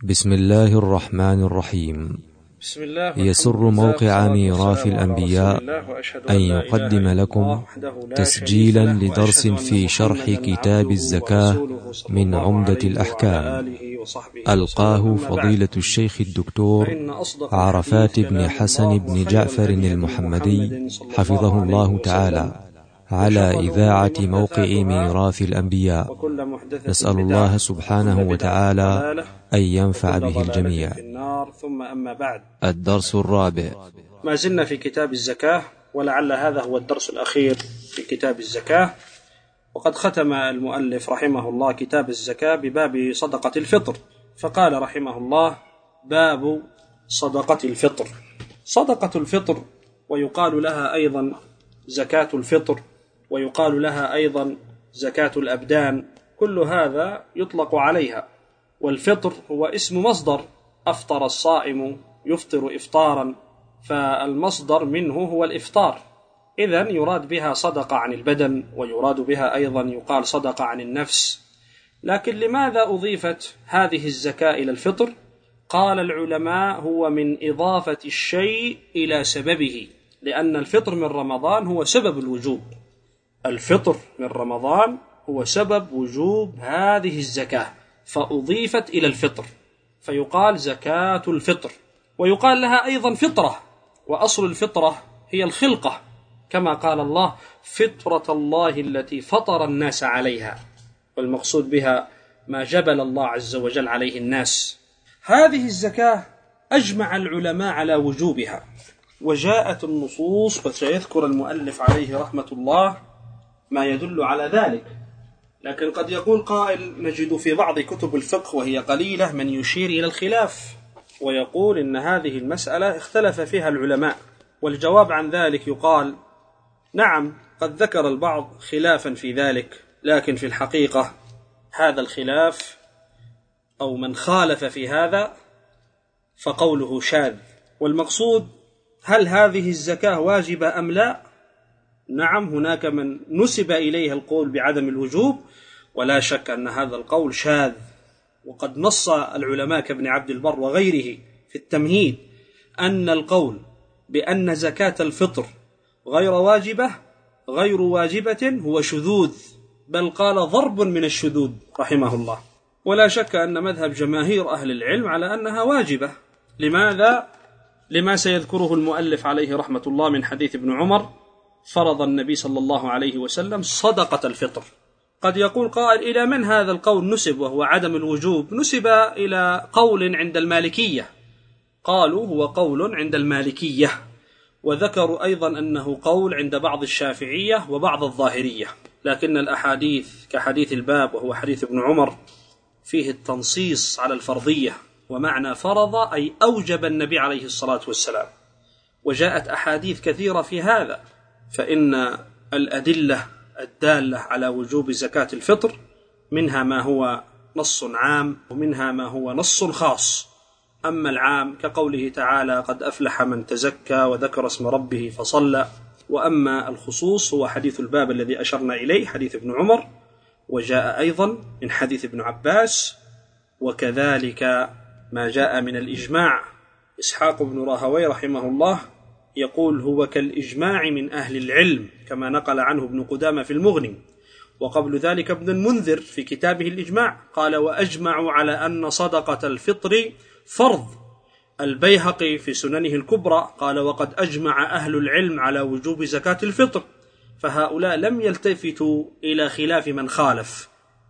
بسم الله الرحمن الرحيم. يسر موقع ميراث الأنبياء أن يقدم لكم تسجيلا لدرس في شرح كتاب الزكاة من عمدة الأحكام، ألقاه فضيلة الشيخ الدكتور عرفات بن حسن بن جعفر المحمدي حفظه الله تعالى على إذاعة موقع ميراث الأنبياء. نسأل الله سبحانه وتعالى أن ينفع به الجميع. ثم أما بعد، الدرس الرابع. ما زلنا في كتاب الزكاة، ولعل هذا هو الدرس الأخير في كتاب الزكاة. وقد ختم المؤلف رحمه الله كتاب الزكاة بباب صدقة الفطر، فقال رحمه الله: باب صدقة الفطر. صدقة الفطر ويقال لها أيضا زكاة الفطر، ويقال لها أيضا زكاة الأبدان، كل هذا يطلق عليها. والفطر هو اسم مصدر، أفطر الصائم يفطر إفطارا، فالمصدر منه هو الإفطار. إذن يراد بها صدقة عن البدن، ويراد بها أيضا يقال صدقة عن النفس. لكن لماذا أضيفت هذه الزكاة إلى الفطر؟ قال العلماء: هو من إضافة الشيء إلى سببه، لأن الفطر من رمضان هو سبب الوجوب. الفطر من رمضان هو سبب وجوب هذه الزكاة، فأضيفت إلى الفطر، فيقال زكاة الفطر. ويقال لها أيضا فطرة، وأصل الفطرة هي الخلقة، كما قال الله: فطرة الله التي فطر الناس عليها، والمقصود بها ما جبل الله عز وجل عليه الناس. هذه الزكاة أجمع العلماء على وجوبها، وجاءت النصوص، وسيذكر المؤلف عليه رحمة الله ما يدل على ذلك. لكن قد يقول قائل: نجد في بعض كتب الفقه وهي قليلة من يشير إلى الخلاف، ويقول إن هذه المسألة اختلف فيها العلماء. والجواب عن ذلك يقال: نعم، قد ذكر البعض خلافا في ذلك، لكن في الحقيقة هذا الخلاف أو من خالف في هذا فقوله شاذ. والمقصود: هل هذه الزكاة واجبة أم لا؟ نعم، هناك من نسب إليه القول بعدم الوجوب، ولا شك أن هذا القول شاذ. وقد نص العلماء كابن عبد البر وغيره في التمهيد أن القول بأن زكاة الفطر غير واجبة هو شذوذ، بل قال ضرب من الشذوذ رحمه الله. ولا شك أن مذهب جماهير أهل العلم على أنها واجبة. لماذا؟ لما سيذكره المؤلف عليه رحمة الله من حديث ابن عمر: فرض النبي صلى الله عليه وسلم صدقة الفطر. قد يقول قائل: إلى من هذا القول نسب وهو عدم الوجوب؟ نسب إلى قول عند المالكية. قالوا هو قول عند المالكية، وذكروا أيضا أنه قول عند بعض الشافعية وبعض الظاهرية. لكن الأحاديث كحديث الباب وهو حديث ابن عمر فيه التنصيص على الفرضية، ومعنى فرض أي أوجب النبي عليه الصلاة والسلام، وجاءت أحاديث كثيرة في هذا. فإن الأدلة الدالة على وجوب زكاة الفطر منها ما هو نص عام، ومنها ما هو نص خاص. أما العام كقوله تعالى: قد أفلح من تزكى وذكر اسم ربه فصلى. وأما الخصوص هو حديث الباب الذي أشرنا إليه، حديث ابن عمر، وجاء أيضا من حديث ابن عباس، وكذلك ما جاء من الإجماع. إسحاق بن راهويه رحمه الله يقول: هو كالإجماع من أهل العلم، كما نقل عنه ابن قدامة في المغني. وقبل ذلك ابن المنذر في كتابه الإجماع قال: وأجمعوا على أن صدقة الفطر فرض. البيهقي في سننه الكبرى قال: وقد أجمع أهل العلم على وجوب زكاة الفطر. فهؤلاء لم يلتفتوا إلى خلاف من خالف،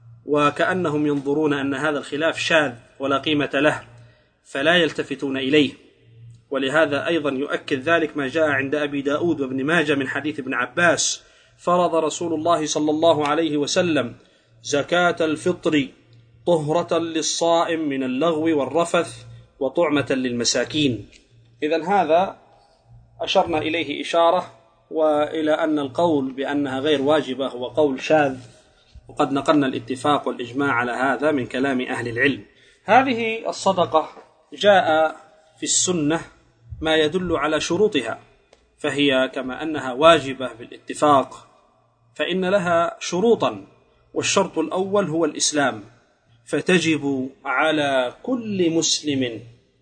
وكأنهم ينظرون أن هذا الخلاف شاذ ولا قيمة له، فلا يلتفتون إليه. ولهذا أيضا يؤكد ذلك ما جاء عند أبي داود وابن ماجه من حديث ابن عباس: فرض رسول الله صلى الله عليه وسلم زكاة الفطر طهرة للصائم من اللغو والرفث وطعمة للمساكين. إذن هذا أشرنا إليه إشارة، وإلى أن القول بأنها غير واجبة هو قول شاذ، وقد نقلنا الاتفاق والإجماع على هذا من كلام أهل العلم. هذه الصدقة جاء في السنة ما يدل على شروطها، فهي كما أنها واجبة بالاتفاق فإن لها شروطا، والشرط الأول هو الإسلام، فتجب على كل مسلم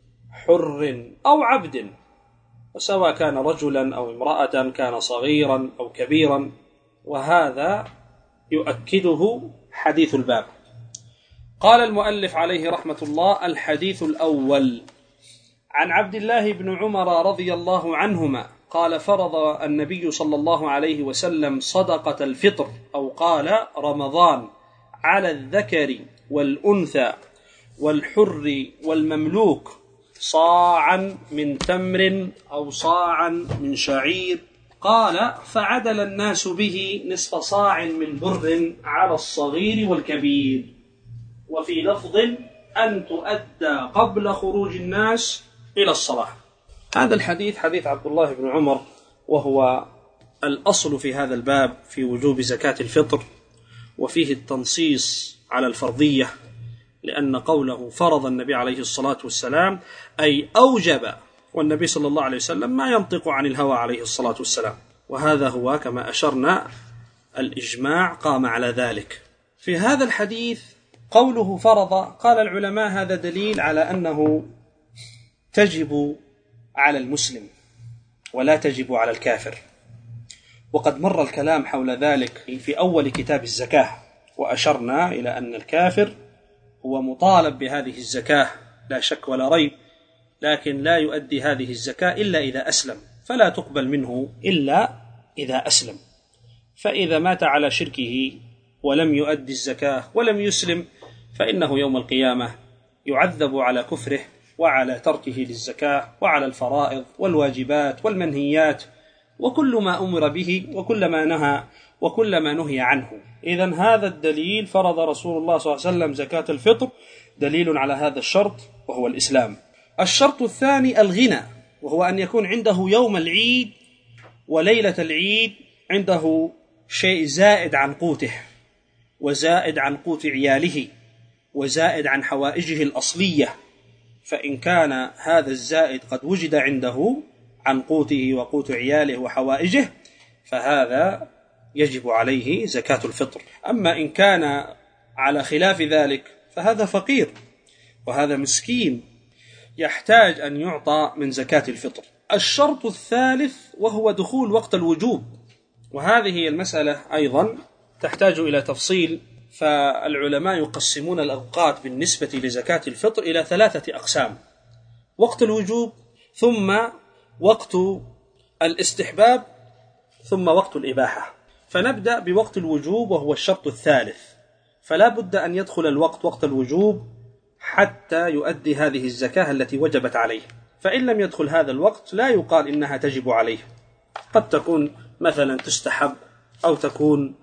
حر أو عبد، وسواء كان رجلا أو امرأة، كان صغيرا أو كبيرا، وهذا يؤكده حديث الباب. قال المؤلف عليه رحمة الله: الحديث الأول عن عبد الله بن عمر رضي الله عنهما قال: فرض النبي صلى الله عليه وسلم صدقة الفطر، أو قال رمضان، على الذكر والأنثى والحر والمملوك صاعا من تمر أو صاعا من شعير. قال: فعدل الناس به نصف صاع من بر على الصغير والكبير. وفي لفظ: أن تؤدى قبل خروج الناس إلى الصلاة. هذا الحديث حديث عبد الله بن عمر، وهو الأصل في هذا الباب في وجوب زكاة الفطر، وفيه التنصيص على الفرضية، لأن قوله فرض النبي عليه الصلاة والسلام أي أوجب، والنبي صلى الله عليه وسلم ما ينطق عن الهوى عليه الصلاة والسلام، وهذا هو كما أشرنا الإجماع قام على ذلك. في هذا الحديث قوله فرض، قال العلماء هذا دليل على أنه تجب على المسلم ولا تجب على الكافر، وقد مر الكلام حول ذلك في أول كتاب الزكاة، وأشرنا إلى أن الكافر هو مطالب بهذه الزكاة لا شك ولا ريب، لكن لا يؤدي هذه الزكاة إلا إذا أسلم، فلا تقبل منه إلا إذا أسلم. فإذا مات على شركه ولم يؤدي الزكاة ولم يسلم، فإنه يوم القيامة يعذب على كفره وعلى تركه للزكاة وعلى الفرائض والواجبات والمنهيات وكل ما أمر به وكل ما نهي عنه. إذن هذا الدليل فرض رسول الله صلى الله عليه وسلم زكاة الفطر دليل على هذا الشرط، وهو الإسلام. الشرط الثاني الغنى، وهو أن يكون عنده يوم العيد وليلة العيد عنده شيء زائد عن قوته، وزائد عن قوت عياله، وزائد عن حوائجه الأصلية. فإن كان هذا الزائد قد وجد عنده عن قوته وقوت عياله وحوائجه، فهذا يجب عليه زكاة الفطر. أما إن كان على خلاف ذلك فهذا فقير، وهذا مسكين يحتاج أن يعطى من زكاة الفطر. الشرط الثالث وهو دخول وقت الوجوب، وهذه المسألة أيضا تحتاج إلى تفصيل، فالعلماء يقسمون الأوقات بالنسبة لزكاة الفطر إلى 3 أقسام: وقت الوجوب، ثم وقت الاستحباب، ثم وقت الإباحة. فنبدأ بوقت الوجوب، وهو الشرط الثالث، فلا بد أن يدخل الوقت وقت الوجوب حتى يؤدي هذه الزكاة التي وجبت عليه. فإن لم يدخل هذا الوقت لا يقال إنها تجب عليه، قد تكون مثلا تستحب، أو تكون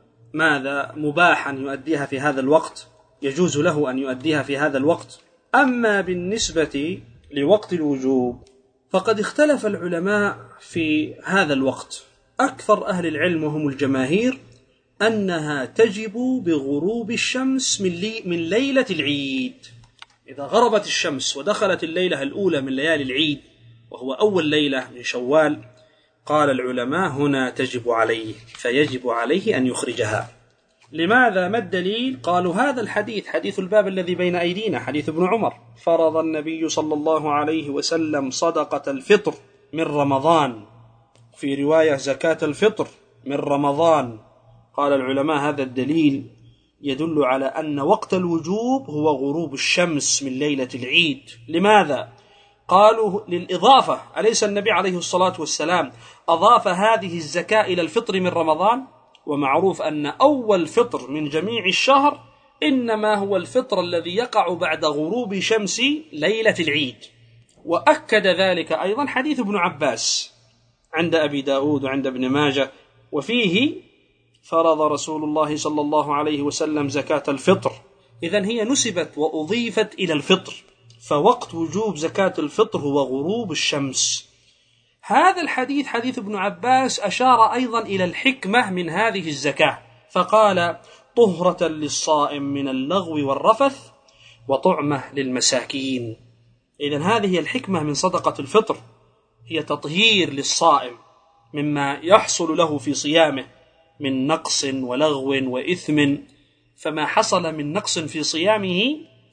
مباحا يؤديها في هذا الوقت، يجوز له أن يؤديها في هذا الوقت. أما بالنسبة لوقت الوجوب فقد اختلف العلماء في هذا الوقت. أكثر أهل العلم وهم الجماهير أنها تجب بغروب الشمس من ليلة العيد. إذا غربت الشمس ودخلت الليلة الأولى من ليالي العيد، وهو أول ليلة من شوال، قال العلماء هنا تجب عليه، فيجب عليه أن يخرجها. لماذا؟ ما الدليل؟ قالوا هذا الحديث، حديث الباب الذي بين أيدينا، حديث ابن عمر: فرض النبي صلى الله عليه وسلم صدقة الفطر من رمضان، في رواية زكاة الفطر من رمضان. قال العلماء هذا الدليل يدل على أن وقت الوجوب هو غروب الشمس من ليلة العيد. لماذا؟ قالوا للإضافة، أليس النبي عليه الصلاة والسلام أضاف هذه الزكاة إلى الفطر من رمضان؟ ومعروف أن أول فطر من جميع الشهر إنما هو الفطر الذي يقع بعد غروب شمس ليلة العيد. وأكد ذلك أيضا حديث ابن عباس عند أبي داود وعند ابن ماجه، وفيه: فرض رسول الله صلى الله عليه وسلم زكاة الفطر. إذن هي نسبت وأضيفت إلى الفطر، فوقت وجوب زكاة الفطر هو غروب الشمس. هذا الحديث حديث ابن عباس أشار أيضا إلى الحكمة من هذه الزكاة، فقال: طهرة للصائم من اللغو والرفث وطعمة للمساكين. إذن هذه هي الحكمة من صدقة الفطر، هي تطهير للصائم مما يحصل له في صيامه من نقص ولغو وإثم. فما حصل من نقص في صيامه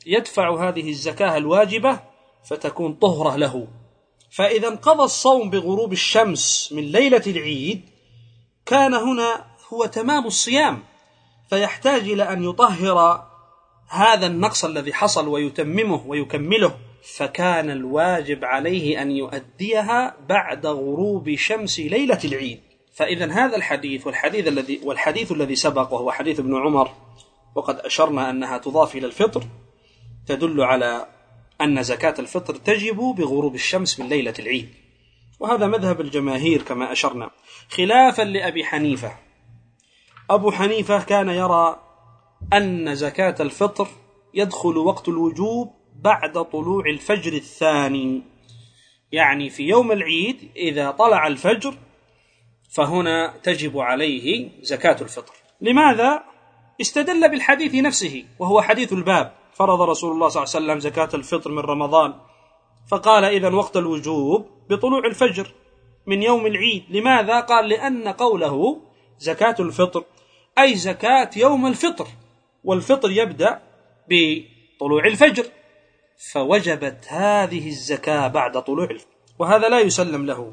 يدفع هذه الزكاة الواجبة فتكون طهرة له. فإذا انقضى الصوم بغروب الشمس من ليلة العيد كان هنا هو تمام الصيام، فيحتاج إلى أن يطهر هذا النقص الذي حصل ويتممه ويكمله، فكان الواجب عليه أن يؤديها بعد غروب شمس ليلة العيد. فإذا هذا الحديث والحديث الذي سبق وهو حديث ابن عمر، وقد أشرنا أنها تضاف إلى الفطر، تدل على أن زكاة الفطر تجب بغروب الشمس من ليلة العيد، وهذا مذهب الجماهير كما أشرنا، خلافا لأبي حنيفة. أبو حنيفة كان يرى أن زكاة الفطر يدخل وقت الوجوب بعد طلوع الفجر الثاني، يعني في يوم العيد إذا طلع الفجر فهنا تجب عليه زكاة الفطر. لماذا؟ استدل بالحديث نفسه وهو حديث الباب: فرض رسول الله صلى الله عليه وسلم زكاة الفطر من رمضان، فقال إذن وقت الوجوب بطلوع الفجر من يوم العيد. لماذا؟ قال لأن قوله زكاة الفطر أي زكاة يوم الفطر، والفطر يبدأ بطلوع الفجر، فوجبت هذه الزكاة بعد طلوع الفجر. وهذا لا يسلم له،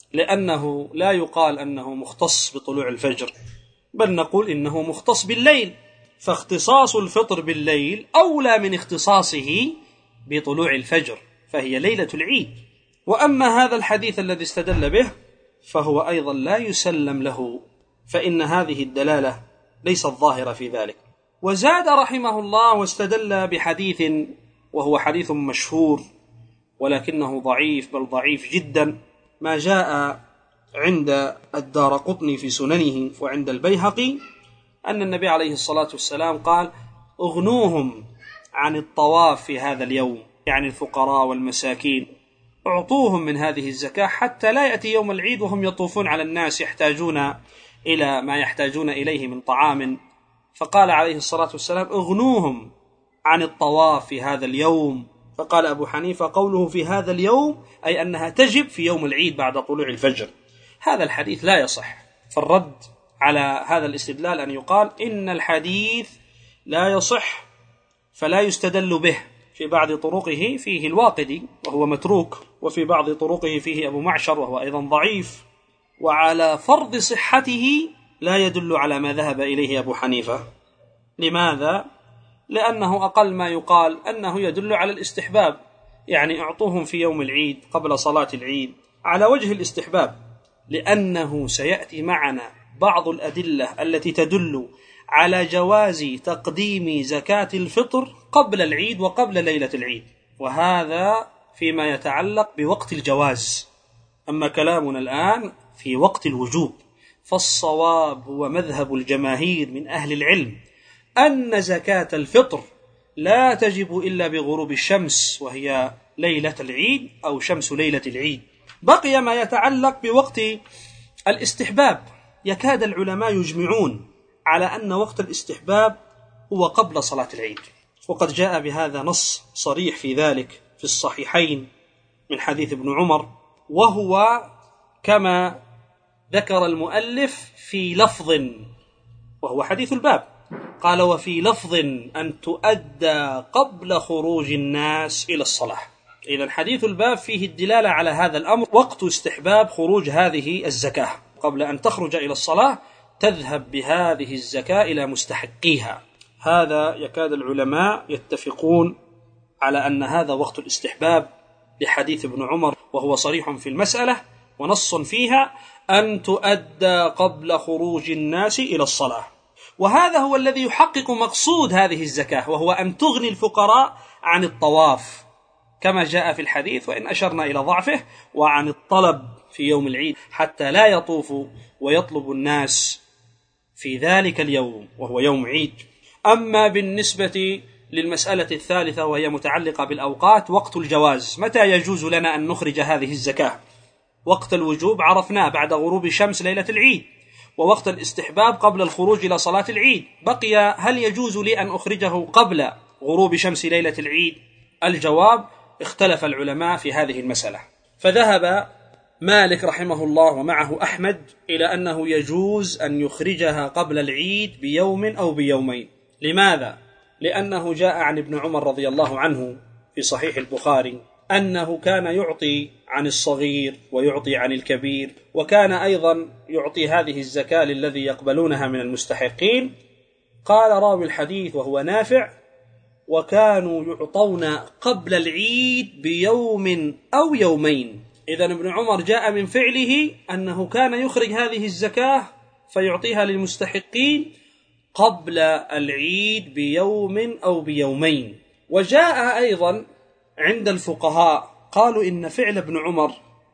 لأنه لا يقال أنه مختص بطلوع الفجر، بل نقول إنه مختص بالليل، فاختصاص الفطر بالليل أولى من اختصاصه بطلوع الفجر، فهي ليلة العيد. وأما هذا الحديث الذي استدل به فهو أيضا لا يسلم له، فإن هذه الدلالة ليست ظاهرة في ذلك. وزاد رحمه الله واستدل بحديث وهو حديث مشهور ولكنه ضعيف، بل ضعيف جدا، ما جاء عند الدارقطني في سننه وعند البيهقي أن النبي عليه الصلاة والسلام قال: اغنوهم عن الطواف في هذا اليوم، يعني الفقراء والمساكين، اعطوهم من هذه الزكاة حتى لا يأتي يوم العيد وهم يطوفون على الناس يحتاجون إلى ما يحتاجون إليه من طعام. فقال عليه الصلاة والسلام: اغنوهم عن الطواف في هذا اليوم. فقال أبو حنيفة: قوله في هذا اليوم أي أنها تجب في يوم العيد بعد طلوع الفجر. هذا الحديث لا يصح، فالرد على هذا الاستدلال أن يقال إن الحديث لا يصح فلا يستدل به. في بعض طرقه فيه الواقدي وهو متروك، وفي بعض طرقه فيه أبو معشر وهو أيضا ضعيف، وعلى فرض صحته لا يدل على ما ذهب إليه أبو حنيفة. لماذا؟ لأنه أقل ما يقال أنه يدل على الاستحباب، يعني اعطوهم في يوم العيد قبل صلاة العيد على وجه الاستحباب، لأنه سيأتي معنا بعض الأدلة التي تدل على جواز تقديم زكاة الفطر قبل العيد وقبل ليلة العيد، وهذا فيما يتعلق بوقت الجواز. أما كلامنا الآن في وقت الوجوب، فالصواب هو مذهب الجماهير من أهل العلم أن زكاة الفطر لا تجب إلا بغروب الشمس وهي ليلة العيد أو شمس ليلة العيد. بقي ما يتعلق بوقت الاستحباب، يكاد العلماء يجمعون على أن وقت الاستحباب هو قبل صلاة العيد، وقد جاء بهذا نص صريح في ذلك في الصحيحين من حديث ابن عمر، وهو كما ذكر المؤلف في لفظ، وهو حديث الباب، قال: وفي لفظ أن تؤدى قبل خروج الناس إلى الصلاة. إذن حديث الباب فيه الدلالة على هذا الأمر، وقت استحباب خروج هذه الزكاة قبل أن تخرج إلى الصلاة، تذهب بهذه الزكاة إلى مستحقيها. هذا يكاد العلماء يتفقون على أن هذا وقت الاستحباب لحديث ابن عمر، وهو صريح في المسألة ونص فيها أن تؤدى قبل خروج الناس إلى الصلاة. وهذا هو الذي يحقق مقصود هذه الزكاة، وهو أن تغني الفقراء عن الطواف كما جاء في الحديث وإن أشرنا إلى ضعفه، وعن الطلب في يوم العيد حتى لا يطوفوا ويطلب الناس في ذلك اليوم وهو يوم عيد. أما بالنسبة للمسألة الثالثة وهي متعلقة بالأوقات، وقت الجواز، متى يجوز لنا أن نخرج هذه الزكاة؟ وقت الوجوب عرفناه بعد غروب شمس ليلة العيد، ووقت الاستحباب قبل الخروج إلى صلاة العيد. بقي هل يجوز لي أن أخرجه قبل غروب شمس ليلة العيد؟ الجواب: اختلف العلماء في هذه المسألة، فذهب مالك رحمه الله ومعه أحمد إلى أنه يجوز أن يخرجها قبل العيد بيوم أو بيومين. لماذا؟ لأنه جاء عن ابن عمر رضي الله عنه في صحيح البخاري أنه كان يعطي عن الصغير ويعطي عن الكبير، وكان أيضا يعطي هذه الزكاة للذي يقبلونها من المستحقين. قال راوي الحديث وهو نافع: وكانوا يعطون قبل العيد بيوم أو يومين. إذن ابن عمر جاء من فعله أنه كان يخرج هذه الزكاة فيعطيها للمستحقين قبل العيد بيوم أو بيومين. وجاء أيضا عند الفقهاء قالوا إن فعل ابن عمر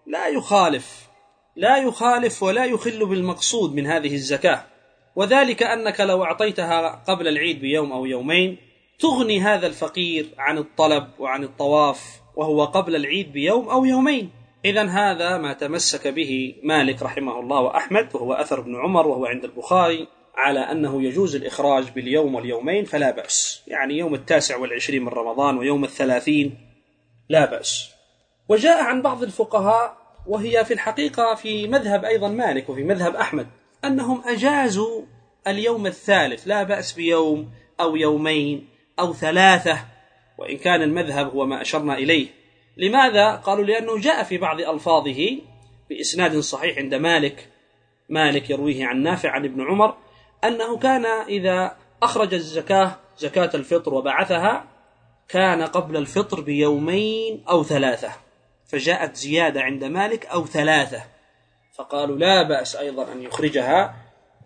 لا يخالف ولا يخل بالمقصود من هذه الزكاة، وذلك أنك لو أعطيتها قبل العيد بيوم أو يومين تغني هذا الفقير عن الطلب وعن الطواف وهو قبل العيد بيوم أو يومين. إذن هذا ما تمسك به مالك رحمه الله وأحمد، وهو أثر ابن عمر وهو عند البخاري، على أنه يجوز الإخراج باليوم واليومين فلا بأس، يعني يوم 29 من رمضان ويوم 30 لا بأس. وجاء عن بعض الفقهاء، وهي في الحقيقة في مذهب أيضا مالك وفي مذهب أحمد، أنهم أجازوا اليوم الثالث، لا بأس بيوم أو يومين أو 3، وإن كان المذهب هو ما أشرنا إليه. لماذا؟ قالوا لأنه جاء في بعض ألفاظه بإسناد صحيح عند مالك يرويه عن نافع عن ابن عمر أنه كان إذا أخرج زكاة الفطر وبعثها كان قبل الفطر بيومين أو 3، فجاءت زيادة عند مالك أو 3، فقالوا لا بأس أيضا أن يخرجها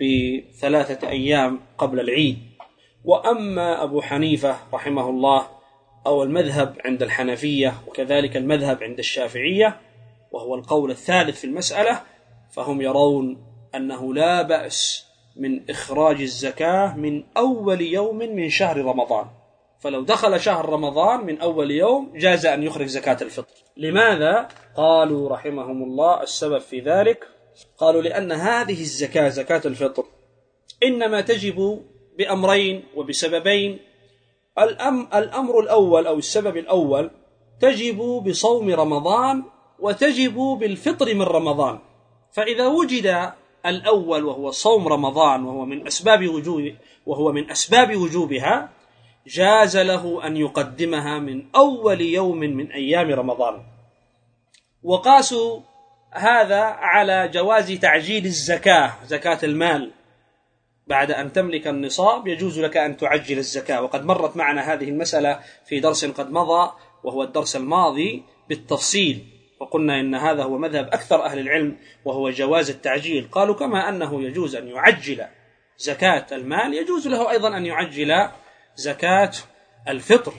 ب3 أيام قبل العيد. وأما أبو حنيفة رحمه الله أو المذهب عند الحنفية وكذلك المذهب عند الشافعية، وهو القول الثالث في المسألة، فهم يرون أنه لا بأس من إخراج الزكاة من أول يوم من شهر رمضان. فلو دخل شهر رمضان من أول يوم جاز أن يخرج زكاة الفطر. لماذا؟ قالوا رحمهم الله السبب في ذلك، قالوا لأن هذه الزكاة زكاة الفطر إنما تجب بأمرين وبسببين. الأمر الأول أو السبب الأول تجب بصوم رمضان وتجب بالفطر من رمضان، فإذا وجد الأول وهو صوم رمضان وهو من أسباب وجوبها جاز له أن يقدمها من أول يوم من أيام رمضان. وقاسوا هذا على جواز تعجيل زكاة المال، بعد أن تملك النصاب يجوز لك أن تعجل الزكاة، وقد مرت معنا هذه المسألة في درس قد مضى وهو الدرس الماضي بالتفصيل، وقلنا إن هذا هو مذهب أكثر أهل العلم وهو جواز التعجيل. قالوا كما أنه يجوز أن يعجل زكاة المال يجوز له أيضا أن يعجل زكاة الفطر.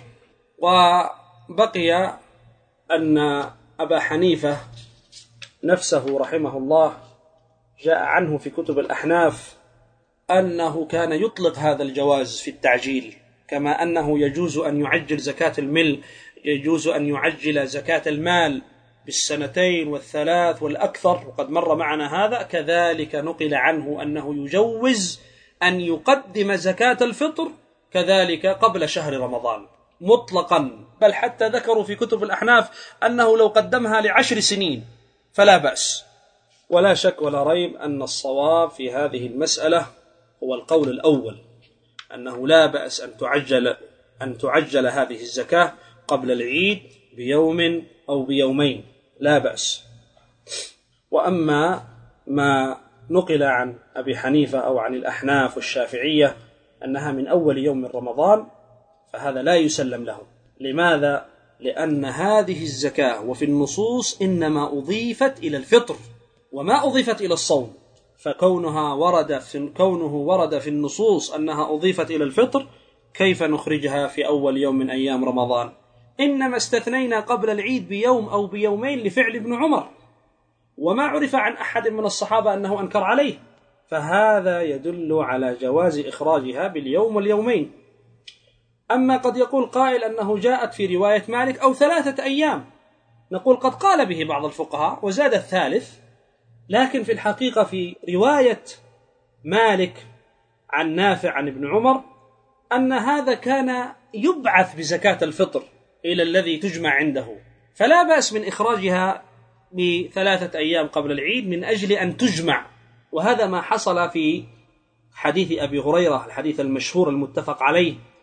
وبقي أن أبا حنيفة نفسه رحمه الله جاء عنه في كتب الأحناف أنه كان يطلق هذا الجواز في التعجيل، كما أنه يجوز أن يعجل زكاة المل يجوز أن يعجل زكاة المال بالسنتين والثلاث والأكثر، وقد مر معنا هذا. كذلك نقل عنه أنه يجوز أن يقدم زكاة الفطر كذلك قبل شهر رمضان مطلقا، بل حتى ذكروا في كتب الأحناف أنه لو قدمها ل10 سنين فلا بأس. ولا شك ولا ريب أن الصواب في هذه المسألة هو القول الأول، أنه لا بأس أن تعجل هذه الزكاة قبل العيد بيوم أو بيومين، لا بأس. وأما ما نقل عن أبي حنيفة أو عن الأحناف والشافعية أنها من أول يوم من رمضان فهذا لا يسلم له. لماذا؟ لأن هذه الزكاة وفي النصوص إنما أضيفت إلى الفطر وما أضيفت إلى الصوم، فكونه ورد في النصوص أنها أضيفت إلى الفطر كيف نخرجها في أول يوم من أيام رمضان؟ إنما استثنينا قبل العيد بيوم أو بيومين لفعل ابن عمر، وما عرف عن أحد من الصحابة أنه أنكر عليه، فهذا يدل على جواز إخراجها باليوم واليومين. أما قد يقول قائل أنه جاءت في رواية مالك أو 3 أيام، نقول قد قال به بعض الفقهاء وزاد الثالث، لكن في الحقيقة في رواية مالك عن نافع عن ابن عمر أن هذا كان يبعث بزكاة الفطر إلى الذي تجمع عنده، فلا بأس من إخراجها ب3 أيام قبل العيد من أجل أن تجمع. وهذا ما حصل في حديث أبي هريرة، الحديث المشهور المتفق عليه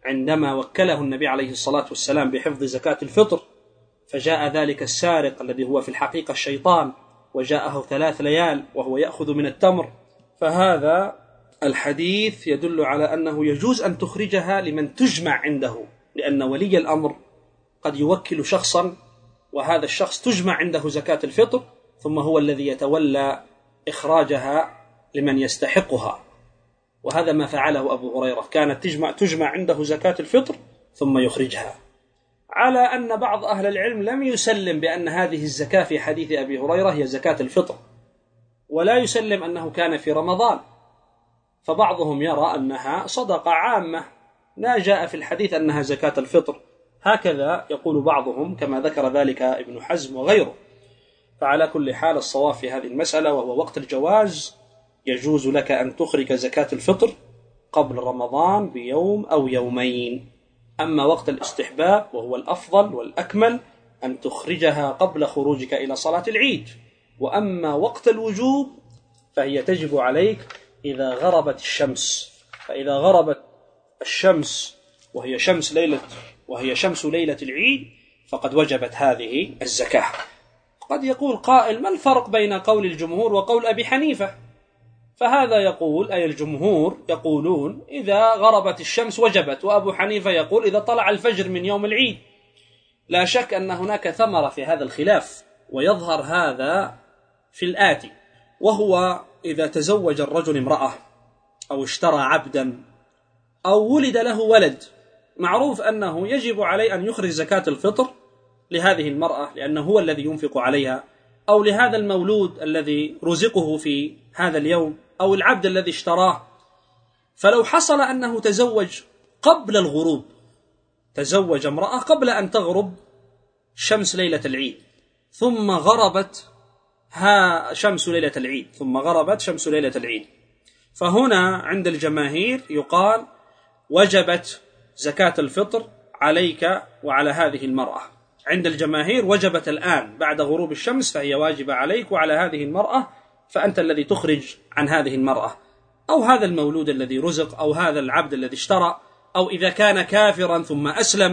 عندما وكله النبي عليه الصلاة والسلام بحفظ زكاة الفطر، فجاء ذلك السارق الذي هو في الحقيقة الشيطان وجاءه 3 ليال وهو يأخذ من التمر. فهذا الحديث يدل على أنه يجوز أن تخرجها لمن تجمع عنده، لأن ولي الأمر قد يوكل شخصا وهذا الشخص تجمع عنده زكاة الفطر، ثم هو الذي يتولى إخراجها لمن يستحقها. وهذا ما فعله أبو هريرة، كانت تجمع عنده زكاة الفطر ثم يخرجها، على أن بعض أهل العلم لم يسلم بأن هذه الزكاة في حديث أبي هريرة هي زكاة الفطر، ولا يسلم أنه كان في رمضان، فبعضهم يرى أنها صدقة عامة لا جاء في الحديث أنها زكاة الفطر، هكذا يقول بعضهم كما ذكر ذلك ابن حزم وغيره. فعلى كل حال الصواب في هذه المسألة وهو وقت الجواز يجوز لك أن تخرج زكاة الفطر قبل رمضان بيوم أو يومين. أما وقت الاستحباب وهو الأفضل والأكمل أن تخرجها قبل خروجك إلى صلاة العيد. وأما وقت الوجوب فهي تجب عليك إذا غربت الشمس، فإذا غربت الشمس وهي شمس ليلة العيد فقد وجبت هذه الزكاة. قد يقول قائل: ما الفرق بين قول الجمهور وقول أبي حنيفة؟ فهذا يقول أي الجمهور يقولون إذا غربت الشمس وجبت، وأبو حنيفة يقول إذا طلع الفجر من يوم العيد. لا شك أن هناك ثمرة في هذا الخلاف، ويظهر هذا في الآتي، وهو إذا تزوج الرجل امرأة أو اشترى عبدا أو ولد له ولد، معروف أنه يجب عليه أن يخرج زكاة الفطر لهذه المرأة لأنه هو الذي ينفق عليها، أو لهذا المولود الذي رزقه في هذا اليوم، أو العبد الذي اشتراه. فلو حصل أنه تزوج قبل الغروب، تزوج امرأة قبل أن تغرب شمس ليلة العيد، ثم غربت شمس ليلة العيد، فهنا عند الجماهير يقال وجبت زكاة الفطر عليك وعلى هذه المرأة. عند الجماهير وجبت الآن بعد غروب الشمس، فهي واجبة عليك وعلى هذه المرأة، فأنت الذي تخرج عن هذه المرأة، أو هذا المولود الذي رزق، أو هذا العبد الذي اشترى، أو إذا كان كافرا ثم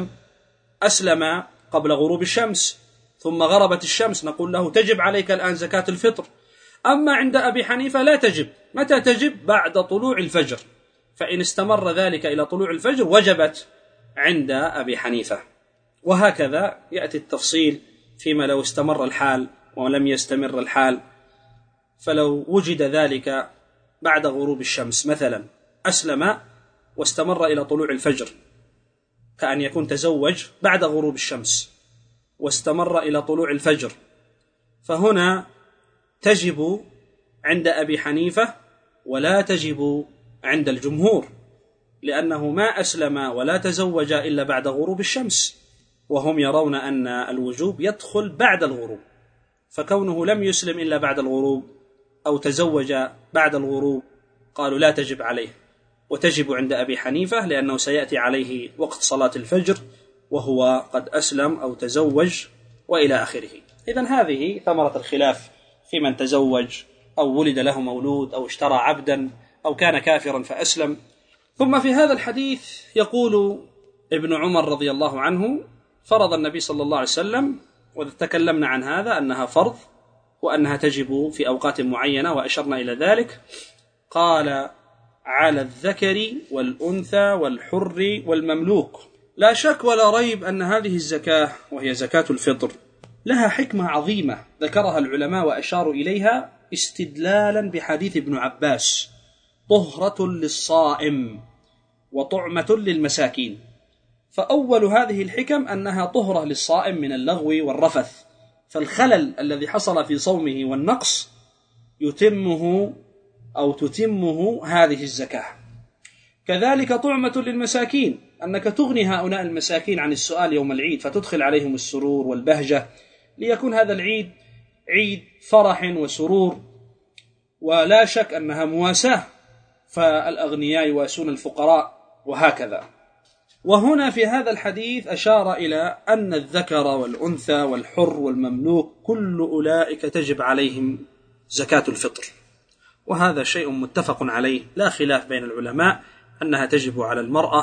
أسلم قبل غروب الشمس ثم غربت الشمس، نقول له تجب عليك الآن زكاة الفطر. أما عند أبي حنيفة لا تجب. متى تجب؟ بعد طلوع الفجر، فإن استمر ذلك إلى طلوع الفجر وجبت عند أبي حنيفة. وهكذا يأتي التفصيل فيما لو استمر الحال ولم يستمر الحال. فلو وجد ذلك بعد غروب الشمس مثلا، أسلم واستمر إلى طلوع الفجر، كأن يكون تزوج بعد غروب الشمس واستمر إلى طلوع الفجر، فهنا تجب عند أبي حنيفة ولا تجب عند الجمهور، لأنه ما أسلم ولا تزوج إلا بعد غروب الشمس، وهم يرون أن الوجوب يدخل بعد الغروب، فكونه لم يسلم إلا بعد الغروب أو تزوج بعد الغروب قالوا لا تجب عليه، وتجب عند أبي حنيفة لأنه سيأتي عليه وقت صلاة الفجر وهو قد أسلم أو تزوج وإلى آخره. إذن هذه ثمرة الخلاف في من تزوج أو ولد له مولود أو اشترى عبدا أو كان كافرا فأسلم. ثم في هذا الحديث يقول ابن عمر رضي الله عنه: فرض النبي صلى الله عليه وسلم، وتكلمنا عن هذا أنها فرض وأنها تجب في أوقات معينة وأشرنا إلى ذلك. قال: على الذكر والأنثى والحر والمملوك. لا شك ولا ريب أن هذه الزكاة وهي زكاة الفطر لها حكمة عظيمة ذكرها العلماء وأشاروا إليها استدلالا بحديث ابن عباس: طهرة للصائم وطعمة للمساكين. فأول هذه الحكم أنها طهرة للصائم من اللغو والرفث، فالخلل الذي حصل في صومه والنقص تتمه هذه الزكاة. كذلك طعمة للمساكين، أنك تغني هؤلاء المساكين عن السؤال يوم العيد، فتدخل عليهم السرور والبهجة، ليكون هذا العيد عيد فرح وسرور. ولا شك أنها مواساة، فالأغنياء يواسون الفقراء وهكذا. وهنا في هذا الحديث أشار إلى أن الذكر والأنثى والحر والمملوك كل أولئك تجب عليهم زكاة الفطر، وهذا شيء متفق عليه لا خلاف بين العلماء أنها تجب على المرأة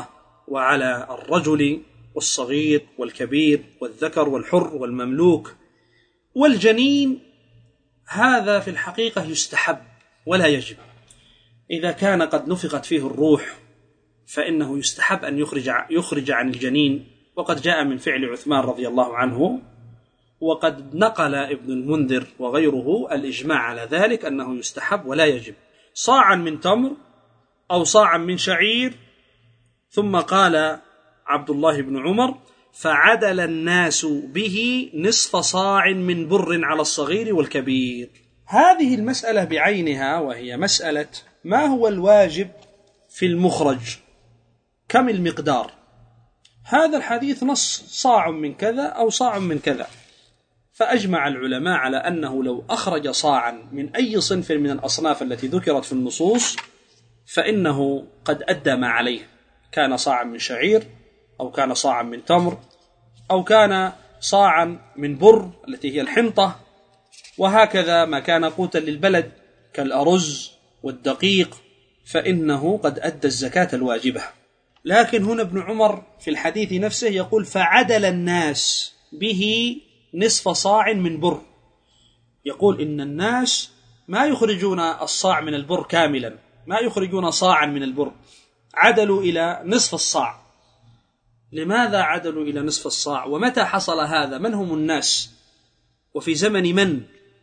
وعلى الرجل والصغير والكبير والذكر والحر والمملوك والجنين، هذا في الحقيقة يستحب ولا يجب. إذا كان قد نفخت فيه الروح فإنه يستحب أن يخرج عن الجنين، وقد جاء من فعل عثمان رضي الله عنه، وقد نقل ابن المنذر وغيره الإجماع على ذلك أنه يستحب ولا يجب. صاعا من تمر أو صاعا من شعير. ثم قال عبد الله بن عمر: فعدل الناس به نصف صاع من بر على الصغير والكبير. هذه المسألة بعينها، وهي مسألة ما هو الواجب في المخرج، كم المقدار. هذا الحديث نص صاع من كذا أو صاع من كذا، فأجمع العلماء على أنه لو أخرج صاعا من أي صنف من الأصناف التي ذكرت في النصوص فإنه قد أدى ما عليه، كان صاعا من شعير أو كان صاعا من تمر أو كان صاعا من بر التي هي الحنطة، وهكذا ما كان قوتا للبلد كالأرز والدقيق، فإنه قد أدى الزكاة الواجبة. لكن هنا ابن عمر في الحديث نفسه يقول: فعدل الناس به نصف صاع من بر. يقول إن الناس ما يخرجون الصاع من البر كاملا، ما يخرجون صاعا من البر، عدلوا إلى نصف الصاع. لماذا عدلوا إلى نصف الصاع؟ ومتى حصل هذا؟ من هم الناس؟ وفي زمن من؟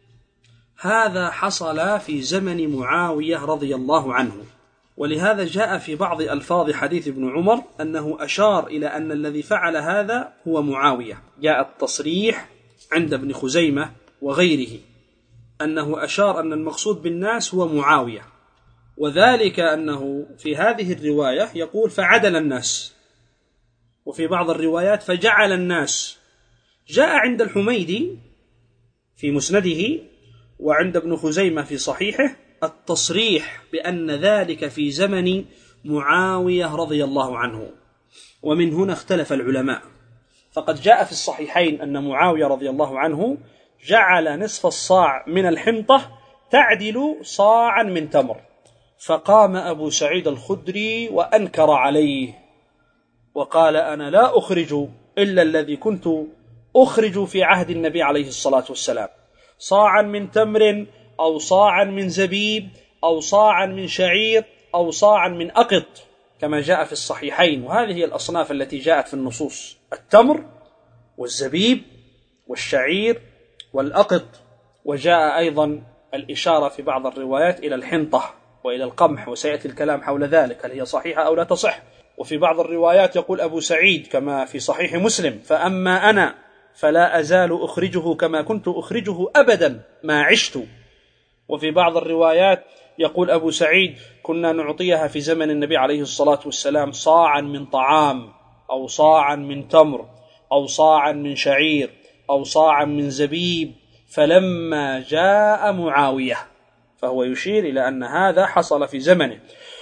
هذا حصل في زمن معاوية رضي الله عنه، ولهذا جاء في بعض ألفاظ حديث ابن عمر أنه أشار إلى أن الذي فعل هذا هو معاوية. جاء التصريح عند ابن خزيمة وغيره أنه أشار أن المقصود بالناس هو معاوية، وذلك أنه في هذه الرواية يقول: فعدل الناس، وفي بعض الروايات فجعل الناس. جاء عند الحميدي في مسنده وعند ابن خزيمة في صحيحه التصريح بأن ذلك في زمن معاوية رضي الله عنه، ومن هنا اختلف العلماء. فقد جاء في الصحيحين أن معاوية رضي الله عنه جعل نصف الصاع من الحنطة تعدل صاعا من تمر، فقام أبو سعيد الخدري وأنكر عليه وقال: أنا لا أخرج إلا الذي كنت أخرج في عهد النبي عليه الصلاة والسلام، صاعا من تمر أو صاعا من زبيب أو صاعا من شعير أو صاعا من أقط، كما جاء في الصحيحين. وهذه هي الأصناف التي جاءت في النصوص: التمر والزبيب والشعير والأقط. وجاء أيضا الإشارة في بعض الروايات إلى الحنطة وإلى القمح، وسيأتي الكلام حول ذلك هل هي صحيحة أو لا تصح. وفي بعض الروايات يقول أبو سعيد كما في صحيح مسلم: فأما أنا فلا أزال أخرجه كما كنت أخرجه أبدا ما عشت. وفي بعض الروايات يقول أبو سعيد: كنا نعطيها في زمن النبي عليه الصلاة والسلام صاعا من طعام أو صاعا من تمر أو صاعا من شعير أو صاعا من زبيب، فلما جاء معاوية، فهو يشير إلى أن هذا حصل في زمنه،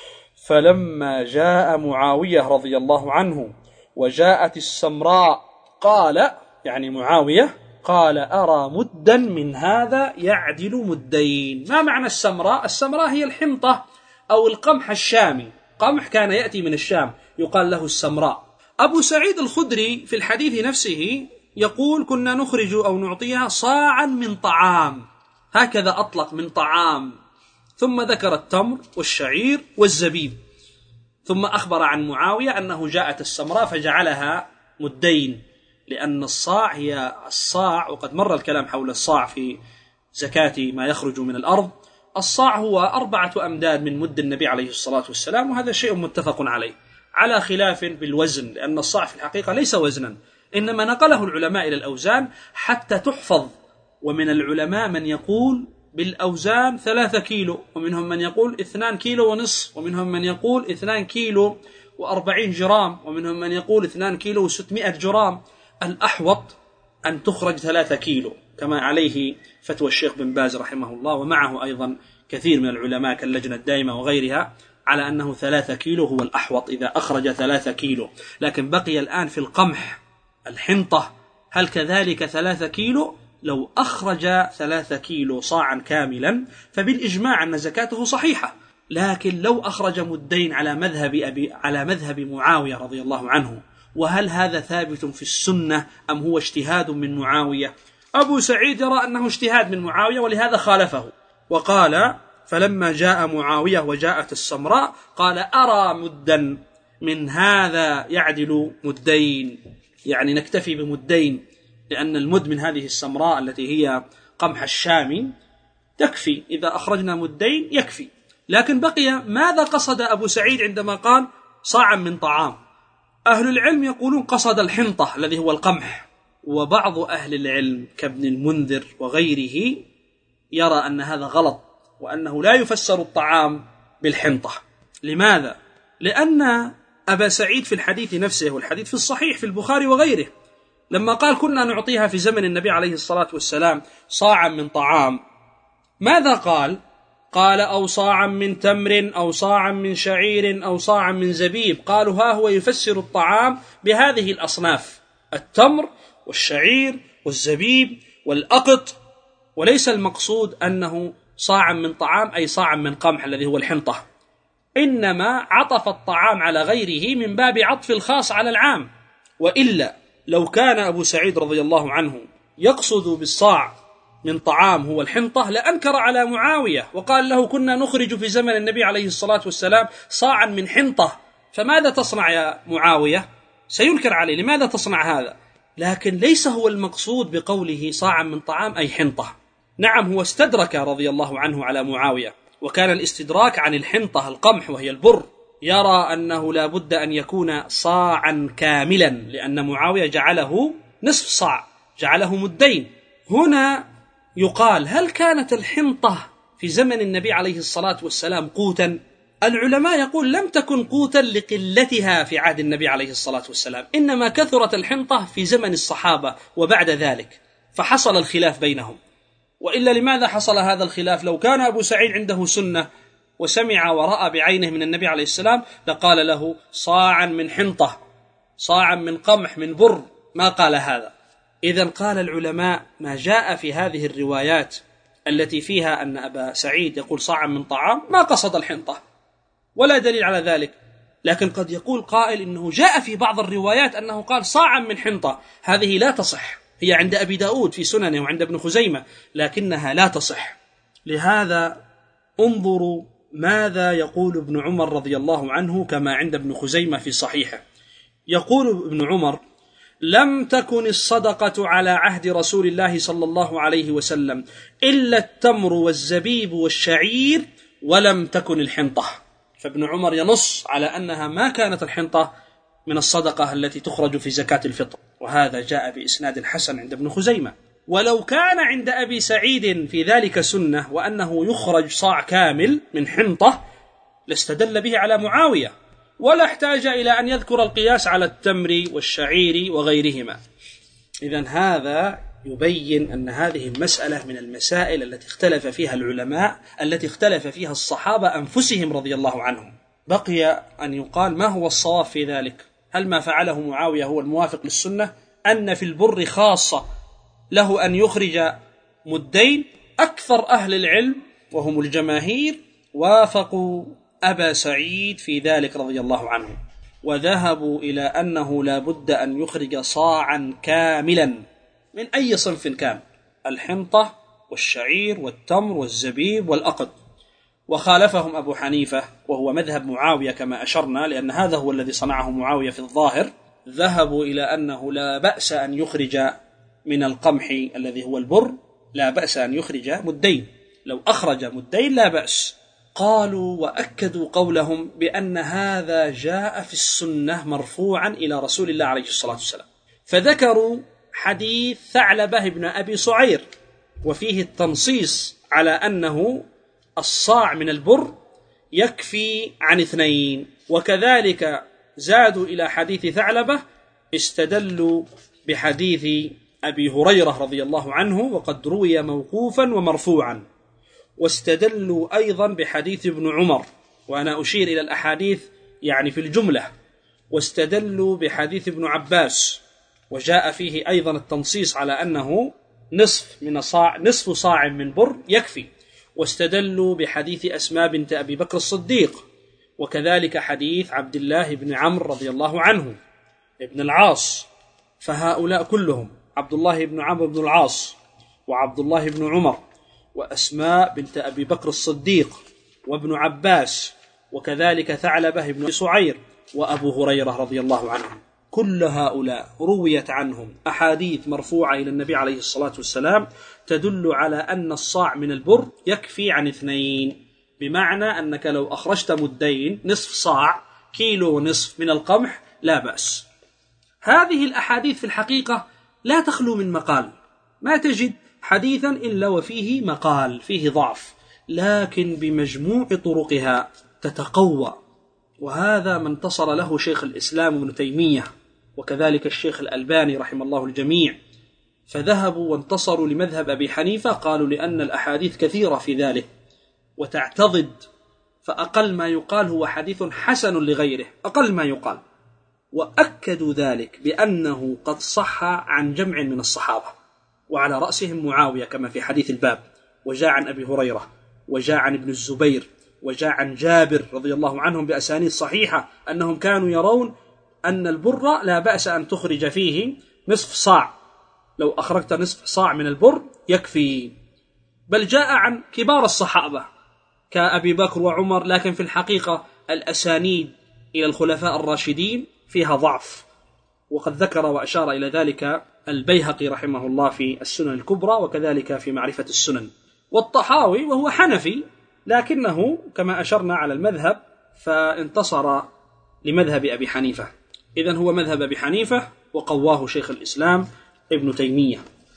فلما جاء معاوية رضي الله عنه وجاءت السمراء قال، يعني معاوية، قال: أرى مدا من هذا يعدل مدين. ما معنى السمراء؟ السمراء هي الحنطة أو القمح الشامي، قمح كان يأتي من الشام يقال له السمراء. أبو سعيد الخدري في الحديث نفسه يقول: كنا نخرج أو نعطيها صاعا من طعام، هكذا أطلق من طعام، ثم ذكر التمر والشعير والزبيب، ثم أخبر عن معاوية أنه جاءت السمراء فجعلها مدين، لأن الصاع هي الصاع، وقد مر الكلام حول الصاع في زكاة ما يخرج من الأرض. الصاع هو 4 أمداد من مد النبي عليه الصلاة والسلام، وهذا شيء متفق عليه، على خلاف بالوزن، لأن الصاع في الحقيقة ليس وزنا، إنما نقله العلماء إلى الأوزان حتى تحفظ. ومن العلماء من يقول بالأوزان 3 كيلو، ومنهم من يقول 2 كيلو ونصف، ومنهم من يقول 2 كيلو و40 جرام، ومنهم من يقول 2 كيلو و600 جرام. الأحوط أن تخرج 3 كيلو كما عليه فتوى الشيخ بن باز رحمه الله، ومعه أيضا كثير من العلماء كاللجنة الدائمة وغيرها، على أنه 3 كيلو هو الأحوط إذا أخرج 3 كيلو. لكن بقي الآن في القمح الحنطة، هل كذلك 3 كيلو؟ لو أخرج 3 كيلو صاعا كاملا فبالإجماع أن زكاته صحيحة، لكن لو أخرج مدين على مذهب معاوية رضي الله عنه، وهل هذا ثابت في السنة أم هو اجتهاد من معاوية؟ أبو سعيد يرى أنه اجتهاد من معاوية، ولهذا خالفه وقال: فلما جاء معاوية وجاءت السمراء قال: أرى مدا من هذا يعدل مدين، يعني نكتفي بمدين، لأن المد من هذه السمراء التي هي قمح الشامي تكفي، إذا أخرجنا مدين يكفي. لكن بقي ماذا قصد أبو سعيد عندما قال صاعا من طعام؟ أهل العلم يقولون قصد الحنطة الذي هو القمح، وبعض أهل العلم كابن المنذر وغيره يرى أن هذا غلط، وأنه لا يفسر الطعام بالحنطة. لماذا؟ لأن أبا سعيد في الحديث نفسه، والحديث في الصحيح في البخاري وغيره، لما قال كنا نعطيها في زمن النبي عليه الصلاة والسلام صاعا من طعام، ماذا قال؟ قال: أو صاعا من تمر أو صاعا من شعير أو صاعا من زبيب. قالوا ها هو يفسر الطعام بهذه الأصناف: التمر والشعير والزبيب والأقط، وليس المقصود أنه صاعا من طعام أي صاعا من قمح الذي هو الحنطة، إنما عطف الطعام على غيره من باب عطف الخاص على العام. وإلا لو كان أبو سعيد رضي الله عنه يقصد بالصاع من طعام هو الحنطة لأنكر على معاوية وقال له كنا نخرج في زمن النبي عليه الصلاة والسلام صاعا من حنطة، فماذا تصنع يا معاوية؟ سينكر عليه لماذا تصنع هذا. لكن ليس هو المقصود بقوله صاعا من طعام أي حنطة. نعم، هو استدرك رضي الله عنه على معاوية، وكان الاستدراك عن الحنطة القمح وهي البر، يرى أنه لا بد أن يكون صاعا كاملا، لأن معاوية جعله نصف صاع، جعله مدين. هنا يقال: هل كانت الحنطة في زمن النبي عليه الصلاة والسلام قوتا؟ العلماء يقول لم تكن قوتا لقلتها في عهد النبي عليه الصلاة والسلام، إنما كثرت الحنطة في زمن الصحابة وبعد ذلك، فحصل الخلاف بينهم. وإلا لماذا حصل هذا الخلاف؟ لو كان أبو سعيد عنده سنة وسمع ورأى بعينه من النبي عليه السلام لقال له صاعا من حنطة، صاعا من قمح من بر، ما قال هذا. إذن قال العلماء ما جاء في هذه الروايات التي فيها أن أبا سعيد يقول صاعا من طعام ما قصد الحنطة، ولا دليل على ذلك. لكن قد يقول قائل إنه جاء في بعض الروايات أنه قال صاعا من حنطة، هذه لا تصح، هي عند أبي داود في سننه وعند ابن خزيمة، لكنها لا تصح. لهذا انظروا ماذا يقول ابن عمر رضي الله عنه كما عند ابن خزيمة في صحيحه. يقول ابن عمر: لم تكن الصدقة على عهد رسول الله صلى الله عليه وسلم إلا التمر والزبيب والشعير، ولم تكن الحنطة. فابن عمر ينص على أنها ما كانت الحنطة من الصدقة التي تخرج في زكاة الفطر، وهذا جاء بإسناد حسن عند ابن خزيمة. ولو كان عند أبي سعيد في ذلك سنة وأنه يخرج صاع كامل من حنطة لاستدل به على معاوية، ولا احتاج إلى أن يذكر القياس على التمر والشعير وغيرهما. إذن هذا يبين أن هذه المسألة من المسائل التي اختلف فيها العلماء، التي اختلف فيها الصحابة أنفسهم رضي الله عنهم. بقي أن يقال ما هو الصواب في ذلك؟ هل ما فعله معاوية هو الموافق للسنة؟ أن في البر خاصة له أن يخرج مدين؟ أكثر أهل العلم وهم الجماهير وافقوا أبا سعيد في ذلك رضي الله عنه، وذهبوا إلى أنه لا بد أن يخرج صاعا كاملا من أي صنف كان، الحنطة والشعير والتمر والزبيب والأقط. وخالفهم أبو حنيفة وهو مذهب معاوية كما أشرنا، لأن هذا هو الذي صنعه معاوية في الظاهر. ذهبوا إلى أنه لا بأس أن يخرج من القمح الذي هو البر، لا بأس أن يخرج مدين، لو أخرج مدين لا بأس. قالوا وأكدوا قولهم بأن هذا جاء في السنة مرفوعا إلى رسول الله عليه الصلاة والسلام، فذكروا حديث ثعلبة بن أبي صعير وفيه التنصيص على أنه الصاع من البر يكفي عن 2، وكذلك زادوا إلى حديث ثعلبة، استدلوا بحديث أبي هريرة رضي الله عنه وقد روي موقوفا ومرفوعا، واستدلوا أيضا بحديث ابن عمر، وأنا أشير إلى الأحاديث يعني في الجملة، واستدلوا بحديث ابن عباس وجاء فيه أيضا التنصيص على أنه نصف صاع من بر يكفي، واستدلوا بحديث أسماء بنت أبي بكر الصديق، وكذلك حديث عبد الله بن عمرو رضي الله عنه ابن العاص. فهؤلاء كلهم عبد الله بن عمرو بن العاص وعبد الله بن عمر وأسماء بنت أبي بكر الصديق وابن عباس وكذلك ثعلبة بن صعير وأبو هريرة رضي الله عنهم، كل هؤلاء رويت عنهم أحاديث مرفوعة إلى النبي عليه الصلاة والسلام تدل على أن الصاع من البر يكفي عن 2، بمعنى أنك لو أخرجت مدين نصف صاع كيلو ونصف من القمح لا بأس. هذه الأحاديث في الحقيقة لا تخلو من مقال، ما تجد حديثا إلا وفيه مقال فيه ضعف، لكن بمجموع طرقها تتقوى. وهذا ما انتصر له شيخ الإسلام ابن تيمية وكذلك الشيخ الألباني رحمه الله الجميع، فذهبوا وانتصروا لمذهب أبي حنيفة، قالوا لأن الأحاديث كثيرة في ذلك وتعتضد، فأقل ما يقال هو حديث حسن لغيره، أقل ما يقال. وأكدوا ذلك بأنه قد صح عن جمع من الصحابة، وعلى رأسهم معاوية كما في حديث الباب، وجاء عن أبي هريرة، وجاء عن ابن الزبير، وجاء عن جابر رضي الله عنهم بأسانيد صحيحة أنهم كانوا يرون أن البر لا بأس أن تخرج فيه نصف صاع، لو أخرجت نصف صاع من البر يكفي. بل جاء عن كبار الصحابة كأبي بكر وعمر، لكن في الحقيقة الأسانيد إلى الخلفاء الراشدين فيها ضعف، وقد ذكر وأشار إلى ذلك البيهقي رحمه الله في السنن الكبرى وكذلك في معرفة السنن، والطحاوي وهو حنفي لكنه كما أشرنا على المذهب فانتصر لمذهب أبي حنيفة. إذن هو مذهب أبي حنيفة وقواه شيخ الإسلام ابن تيمية.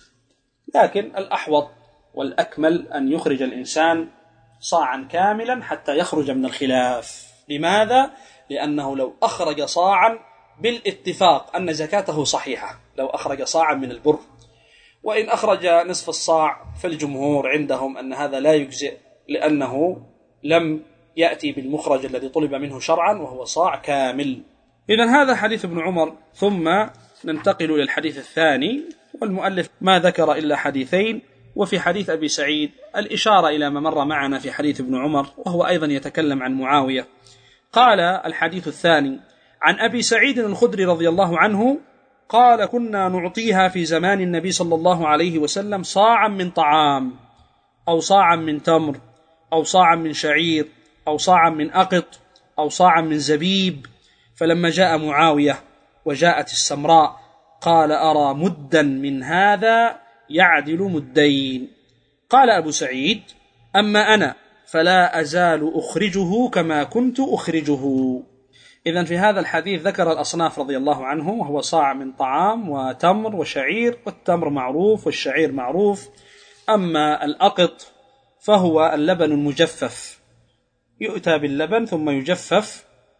لكن الأحوط والأكمل أن يخرج الإنسان صاعا كاملا حتى يخرج من الخلاف. لماذا؟ لأنه لو أخرج صاعا بالاتفاق أن زكاته صحيحة، لو أخرج صاعا من البر، وإن أخرج نصف الصاع فالجمهور عندهم أن هذا لا يجزئ، لأنه لم يأتي بالمخرج الذي طلب منه شرعا وهو صاع كامل. إذن هذا حديث ابن عمر. ثم ننتقل إلى الحديث الثاني، والمؤلف ما ذكر إلا حديثين، وفي حديث أبي سعيد الإشارة إلى ما مر معنا في حديث ابن عمر، وهو أيضا يتكلم عن معاوية. قال الحديث الثاني عن أبي سعيد الخدري رضي الله عنه قال: كنا نعطيها في زمان النبي صلى الله عليه وسلم صاعا من طعام، أو صاعا من تمر، أو صاعا من شعير، أو صاعا من أقط، أو صاعا من زبيب. فلما جاء معاوية وجاءت السمراء قال: أرى مدا من هذا يعدل مدين. قال أبو سعيد: أما أنا فلا أزال أخرجه كما كنت أخرجه. إذن في هذا الحديث ذكر الأصناف رضي الله عنه، وهو صاع من طعام وتمر وشعير، والتمر معروف والشعير معروف. أما الأقط فهو اللبن المجفف، يؤتى باللبن ثم يجفف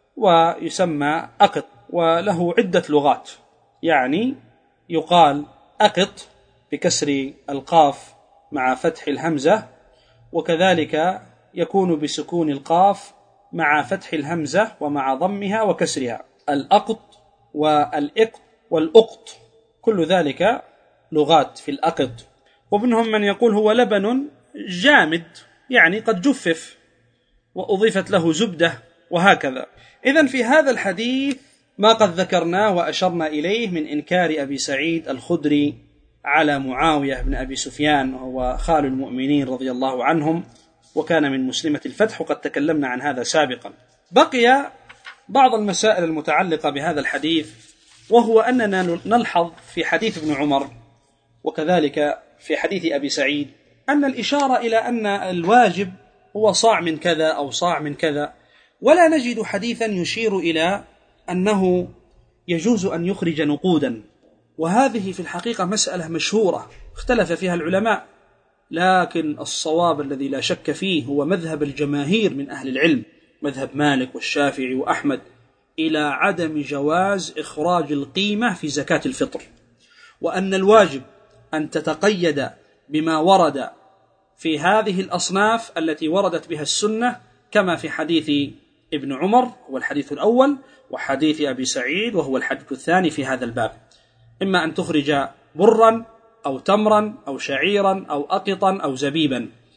ويسمى أقط، وله عدة لغات، يعني يقال أقط بكسر القاف مع فتح الهمزة، وكذلك يكون بسكون القاف مع فتح الهمزة ومع ضمها وكسرها، الأقط والإقط والأقط، كل ذلك لغات في الأقط. ومنهم من يقول هو لبن جامد، يعني قد جفف وأضيفت له زبدة، وهكذا. إذن في هذا الحديث ما قد ذكرناه وأشرنا إليه من إنكار أبي سعيد الخدري على معاوية بن أبي سفيان، وهو خال المؤمنين رضي الله عنهم، وكان من مسلمة الفتح، وقد تكلمنا عن هذا سابقا. بقي بعض المسائل المتعلقة بهذا الحديث، وهو أننا نلحظ في حديث ابن عمر وكذلك في حديث أبي سعيد أن الإشارة إلى أن الواجب هو صاع من كذا أو صاع من كذا، ولا نجد حديثا يشير إلى أنه يجوز أن يخرج نقودا. وهذه في الحقيقة مسألة مشهورة اختلف فيها العلماء، لكن الصواب الذي لا شك فيه هو مذهب الجماهير من أهل العلم، مذهب مالك والشافعي وأحمد، إلى عدم جواز إخراج القيمة في زكاة الفطر، وأن الواجب أن تتقيد بما ورد في هذه الأصناف التي وردت بها السنة، كما في حديث ابن عمر هو الحديث الأول، وحديث أبي سعيد وهو الحديث الثاني في هذا الباب، إما أن تخرج برا أو تمرا أو شعيرا أو أقطا أو زبيبا.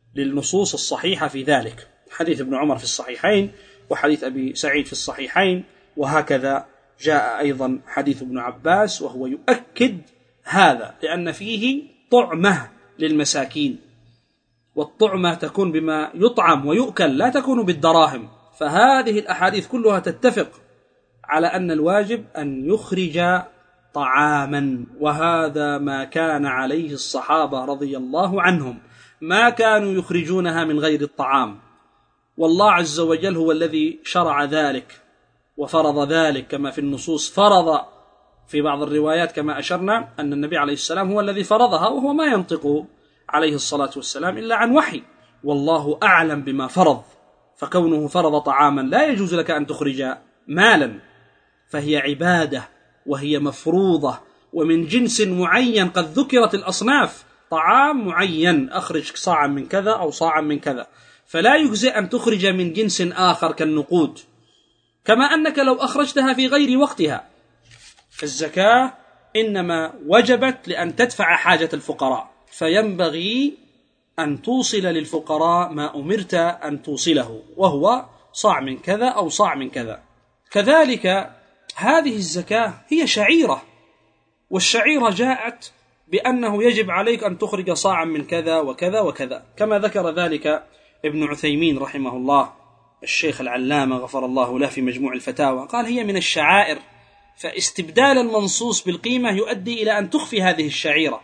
للنصوص الصحيحة في ذلك، حديث ابن عمر في الصحيحين وحديث أبي سعيد في الصحيحين، وهكذا جاء أيضا حديث ابن عباس وهو يؤكد هذا، لأن فيه طعمة للمساكين، والطعمة تكون بما يطعم ويؤكل لا تكون بالدراهم. فهذه الأحاديث كلها تتفق على أن الواجب أن يخرج طعاما، وهذا ما كان عليه الصحابة رضي الله عنهم، ما كانوا يخرجونها من غير الطعام، والله عز وجل هو الذي شرع ذلك وفرض ذلك، كما في النصوص فرض في بعض الروايات كما أشرنا أن النبي عليه السلام هو الذي فرضها، وهو ما ينطق عليه الصلاة والسلام إلا عن وحي، والله أعلم بما فرض. فكونه فرض طعاما لا يجوز لك أن تخرج مالا، فهي عبادة وهي مفروضة ومن جنس معين، قد ذكرت الأصناف، طعام معين أخرج صاعا من كذا أو صاعا من كذا، فلا يجزئ أن تخرج من جنس آخر كالنقود، كما أنك لو أخرجتها في غير وقتها. الزكاة إنما وجبت لأن تدفع حاجة الفقراء، فينبغي أن توصل للفقراء ما أمرت أن توصله، وهو صاع من كذا أو صاع من كذا. كذلك هذه الزكاة هي شعيرة، والشعيرة جاءت بأنه يجب عليك أن تخرج صاعا من كذا وكذا وكذا، كما ذكر ذلك ابن عثيمين رحمه الله، الشيخ العلامة غفر الله له في مجموع الفتاوى، قال هي من الشعائر، فاستبدال المنصوص بالقيمة يؤدي إلى أن تخفي هذه الشعيرة،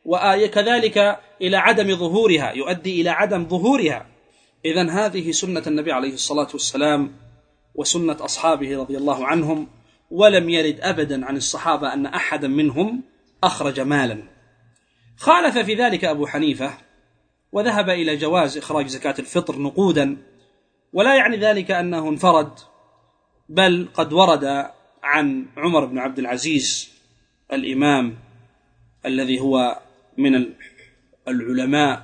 وكذلك إلى عدم ظهورها، يؤدي إلى عدم ظهورها. إذن هذه سنة النبي عليه الصلاة والسلام وسنة أصحابه رضي الله عنهم، ولم يرد أبدا عن الصحابة أن أحدا منهم أخرج مالا. خالف في ذلك أبو حنيفة وذهب إلى جواز إخراج زكاة الفطر نقودا، ولا يعني ذلك أنه انفرد، بل قد ورد عن عمر بن عبد العزيز الإمام الذي هو من العلماء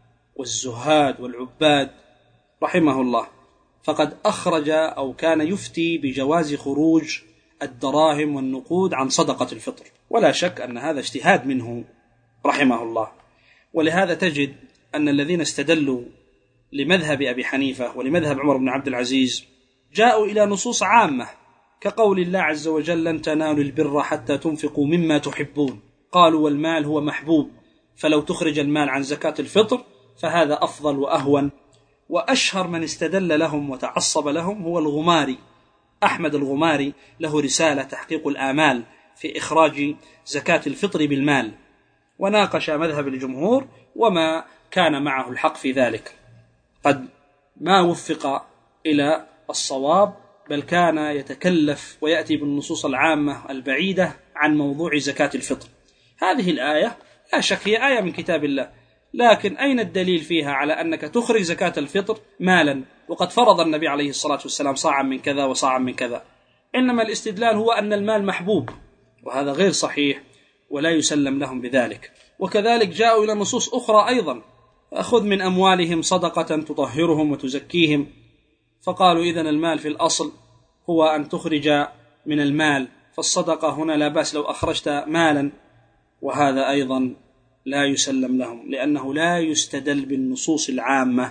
والزهاد والعباد رحمه الله، فقد أخرج أو كان يفتي بجواز خروج الدراهم والنقود عن صدقة الفطر، ولا شك أن هذا اجتهاد منه رحمه الله. ولهذا تجد أن الذين استدلوا لمذهب أبي حنيفة ولمذهب عمر بن عبد العزيز جاءوا إلى نصوص عامة، كقول الله عز وجل لن تنالوا البر حتى تنفقوا مما تحبون، قالوا والمال هو محبوب، فلو تخرج المال عن زكاة الفطر فهذا أفضل وأهون. وأشهر من استدل لهم وتعصب لهم هو الغماري، أحمد الغماري، له رسالة تحقيق الآمال في إخراج زكاة الفطر بالمال، وناقش مذهب الجمهور وما كان معه الحق في ذلك، قد ما وفق إلى الصواب، بل كان يتكلف ويأتي بالنصوص العامة البعيدة عن موضوع زكاة الفطر. هذه الآية لا شك هي آية من كتاب الله، لكن أين الدليل فيها على أنك تخرج زكاة الفطر مالا وقد فرض النبي عليه الصلاة والسلام صاعا من كذا وصاعا من كذا؟ إنما الاستدلال هو أن المال محبوب، وهذا غير صحيح ولا يسلم لهم بذلك. وكذلك جاءوا إلى نصوص أخرى أيضا، أخذ من أموالهم صدقة تطهرهم وتزكيهم، فقالوا إذن المال في الأصل هو أن تخرج من المال، فالصدقة هنا لا بأس لو أخرجت مالا، وهذا أيضا لا يسلم لهم، لأنه لا يستدل بالنصوص العامة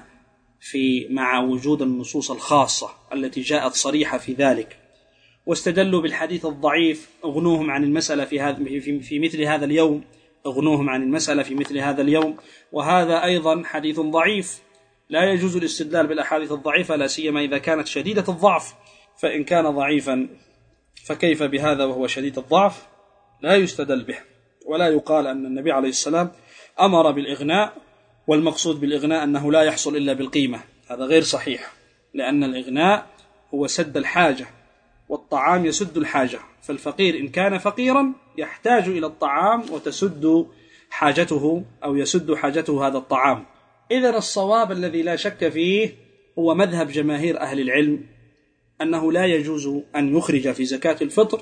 مع وجود النصوص الخاصة التي جاءت صريحة في ذلك. واستدلوا بالحديث الضعيف، اغنوهم عن المسألة في مثل هذا اليوم، اغنوهم عن المسألة في مثل هذا اليوم، وهذا أيضا حديث ضعيف، لا يجوز الاستدلال بالأحاديث الضعيفة، لا سيما إذا كانت شديدة الضعف، فإن كان ضعيفا فكيف بهذا وهو شديد الضعف؟ لا يستدل به، ولا يقال أن النبي عليه السلام أمر بالإغناء والمقصود بالإغناء أنه لا يحصل إلا بالقيمة، هذا غير صحيح، لأن الإغناء هو سد الحاجة، والطعام يسد الحاجة، فالفقير إن كان فقيرا يحتاج إلى الطعام وتسد حاجته أو يسد حاجته هذا الطعام. إذن الصواب الذي لا شك فيه هو مذهب جماهير أهل العلم أنه لا يجوز أن يخرج في زكاة الفطر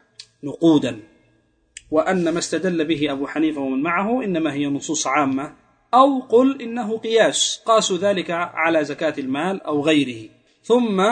نقودا، وأن ما استدل به أبو حنيفة ومن معه إنما هي نصوص عامة، أو قل إنه قياس، قاسوا ذلك على زكاة المال أو غيره. ثم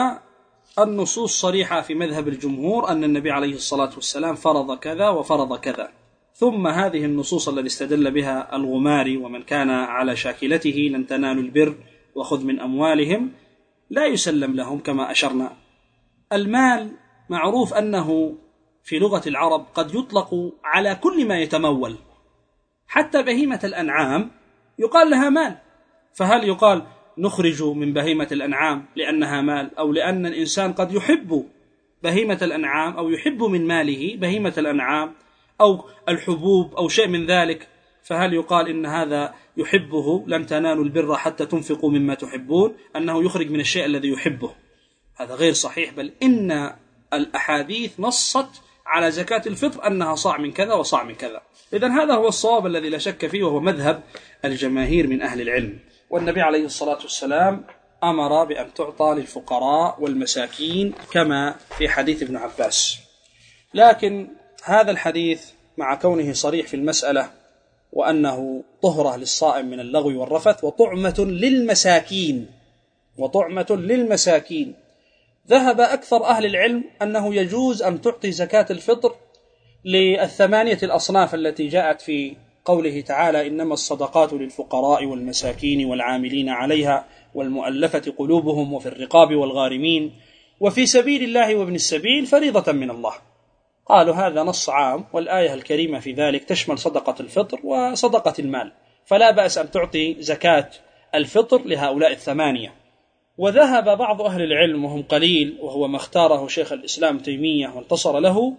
النصوص صريحة في مذهب الجمهور أن النبي عليه الصلاة والسلام فرض كذا وفرض كذا، ثم هذه النصوص التي استدل بها الغماري ومن كان على شاكلته لن تنالوا البر وخذ من أموالهم لا يسلم لهم كما أشرنا. المال معروف أنه في لغة العرب قد يطلق على كل ما يتمول، حتى بهيمة الأنعام يقال لها مال، فهل يقال نخرج من بهيمة الأنعام لأنها مال، أو لأن الإنسان قد يحب بهيمة الأنعام أو يحب من ماله بهيمة الأنعام أو الحبوب أو شيء من ذلك، فهل يقال إن هذا يحبه لن تنالوا البر حتى تنفقوا مما تحبون، أنه يخرج من الشيء الذي يحبه؟ هذا غير صحيح، بل إن الأحاديث نصت على زكاة الفطر أنها صاع من كذا وصاع من كذا. إذن هذا هو الصواب الذي لا شك فيه، وهو مذهب الجماهير من أهل العلم. والنبي عليه الصلاة والسلام أمر بأن تعطى للفقراء والمساكين كما في حديث ابن عباس. لكن هذا الحديث مع كونه صريح في المسألة وأنه طهرة للصائم من اللغو والرفث وطعمة للمساكين، ذهب أكثر أهل العلم أنه يجوز أن تعطي زكاة الفطر للثمانية الأصناف التي جاءت في قوله تعالى إنما الصدقات للفقراء والمساكين والعاملين عليها والمؤلفة قلوبهم وفي الرقاب والغارمين وفي سبيل الله وابن السبيل فريضة من الله. قالوا هذا نص عام، والآية الكريمة في ذلك تشمل صدقة الفطر وصدقة المال، فلا بأس أن تعطي زكاة الفطر لهؤلاء الثمانية. وذهب بعض أهل العلم وهم قليل، وهو ما اختاره شيخ الإسلام تيمية وانتصر له،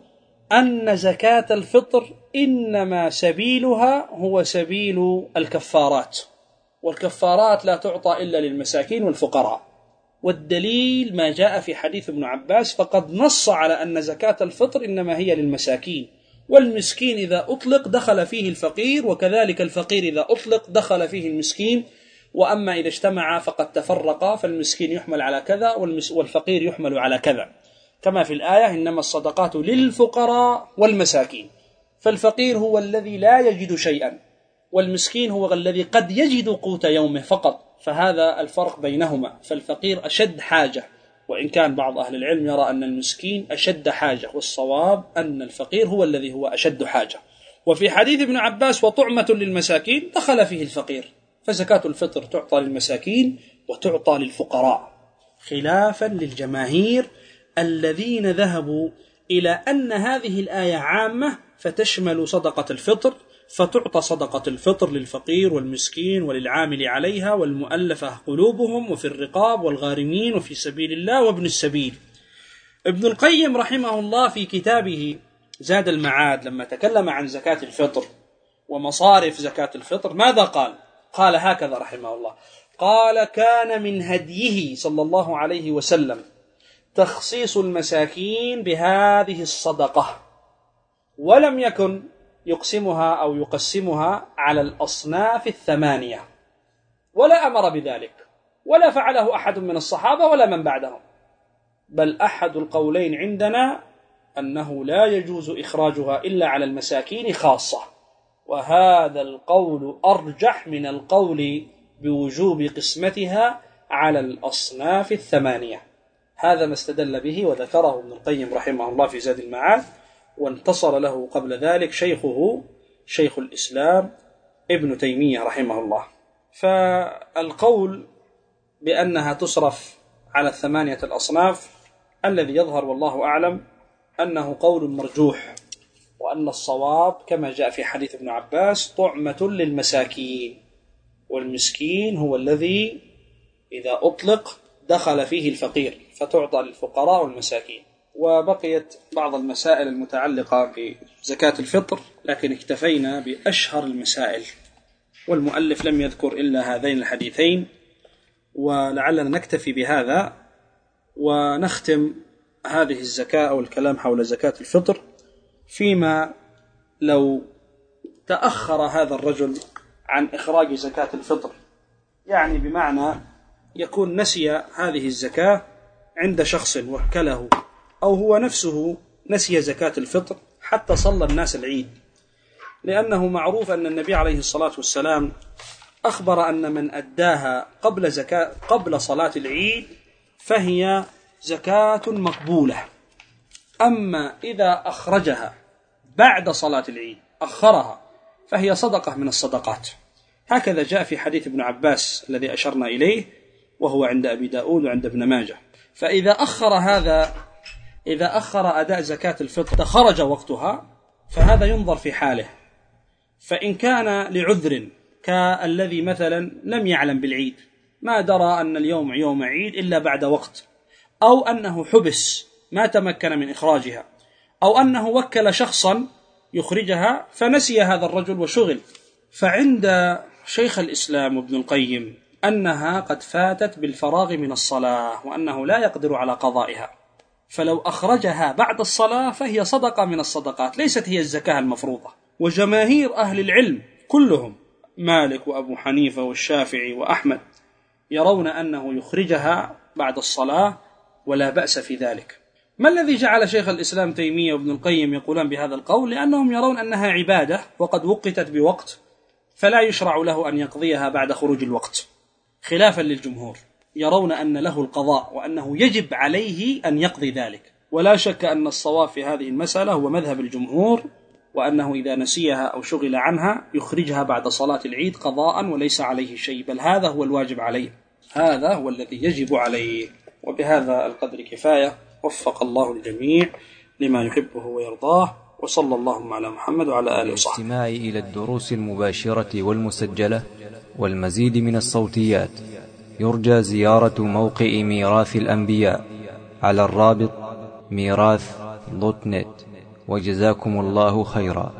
أن زكاة الفطر إنما سبيلها هو سبيل الكفارات، والكفارات لا تعطى إلا للمساكين والفقراء. والدليل ما جاء في حديث ابن عباس، فقد نص على أن زكاة الفطر إنما هي للمساكين، والمسكين إذا أطلق دخل فيه الفقير، وكذلك الفقير إذا أطلق دخل فيه المسكين. وأما إذا اجتمعا فقد تفرقا، فالمسكين يحمل على كذا والفقير يحمل على كذا، كما في الآية إنما الصدقات للفقراء والمساكين. فالفقير هو الذي لا يجد شيئا، والمسكين هو الذي قد يجد قوت يومه فقط، فهذا الفرق بينهما. فالفقير أشد حاجة، وإن كان بعض أهل العلم يرى أن المسكين أشد حاجة، والصواب أن الفقير هو الذي هو أشد حاجة. وفي حديث ابن عباس وطعمة للمساكين دخل فيه الفقير، فزكاة الفطر تعطى للمساكين وتعطى للفقراء، خلافا للجماهير الذين ذهبوا إلى أن هذه الآية عامة فتشمل صدقة الفطر، فتعطى صدقة الفطر للفقير والمسكين وللعامل عليها والمؤلفة قلوبهم وفي الرقاب والغارمين وفي سبيل الله وابن السبيل. ابن القيم رحمه الله في كتابه زاد المعاد لما تكلم عن زكاة الفطر ومصارف زكاة الفطر ماذا قال؟ قال هكذا رحمه الله: قال كان من هديه صلى الله عليه وسلم تخصيص المساكين بهذه الصدقة، ولم يكن يقسمها أو يقسمها على الأصناف الثمانية، ولا أمر بذلك، ولا فعله أحد من الصحابة ولا من بعدهم، بل أحد القولين عندنا أنه لا يجوز إخراجها إلا على المساكين خاصة، وهذا القول أرجح من القول بوجوب قسمتها على الأصناف الثمانية. هذا ما استدل به وذكره ابن القيم رحمه الله في زاد المعاد، وانتصر له قبل ذلك شيخه شيخ الإسلام ابن تيمية رحمه الله. فالقول بأنها تصرف على الثمانية الأصناف الذي يظهر والله أعلم أنه قول مرجوح، وأن الصواب كما جاء في حديث ابن عباس طعمة للمساكين، والمسكين هو الذي إذا أطلق دخل فيه الفقير، فتعطى للفقراء والمساكين. وبقيت بعض المسائل المتعلقة بزكاة الفطر، لكن اكتفينا بأشهر المسائل، والمؤلف لم يذكر إلا هذين الحديثين، ولعلنا نكتفي بهذا ونختم هذه الزكاة أو الكلام حول زكاة الفطر فيما لو تأخر هذا الرجل عن إخراج زكاة الفطر، يعني بمعنى يكون نسي هذه الزكاة عند شخص وكله، أو هو نفسه نسي زكاة الفطر حتى صلى الناس العيد، لأنه معروف أن النبي عليه الصلاة والسلام أخبر أن من أداها قبل صلاة العيد فهي زكاة مقبولة، أما إذا أخرجها بعد صلاة العيد أخرها فهي صدقة من الصدقات. هكذا جاء في حديث ابن عباس الذي أشرنا إليه، وهو عند أبي داود وعند ابن ماجه. فإذا أخر أداء زكاة الفطر خرج وقتها فهذا ينظر في حاله، فإن كان لعذر كالذي مثلا لم يعلم بالعيد، ما درى أن اليوم يوم عيد إلا بعد وقت، أو أنه حبس ما تمكن من إخراجها، أو أنه وكل شخصا يخرجها فنسي هذا الرجل وشغل، فعند شيخ الإسلام ابن القيم أنها قد فاتت بالفراغ من الصلاة وأنه لا يقدر على قضائها، فلو أخرجها بعد الصلاة فهي صدقة من الصدقات، ليست هي الزكاة المفروضة. وجماهير أهل العلم كلهم، مالك وأبو حنيفة والشافعي وأحمد، يرون أنه يخرجها بعد الصلاة ولا بأس في ذلك. ما الذي جعل شيخ الإسلام تيمية وابن القيم يقولان بهذا القول؟ لأنهم يرون أنها عبادة وقد وقتت بوقت، فلا يشرع له أن يقضيها بعد خروج الوقت، خلافا للجمهور يرون أن له القضاء وأنه يجب عليه أن يقضي ذلك. ولا شك أن الصواب في هذه المسألة هو مذهب الجمهور، وأنه إذا نسيها أو شغل عنها يخرجها بعد صلاة العيد قضاء وليس عليه شيء، بل هذا هو الواجب عليه، هذا هو الذي يجب عليه. وبهذا القدر كفاية، وفق الله الجميع لما يحبه ويرضاه، وصلى الله على محمد وعلى آله وصحبه. الاستماع إلى الدروس المباشرة والمسجلة والمزيد من الصوتيات يرجى زيارة موقع ميراث الأنبياء على الرابط ميراث.net. وجزاكم الله خيرا.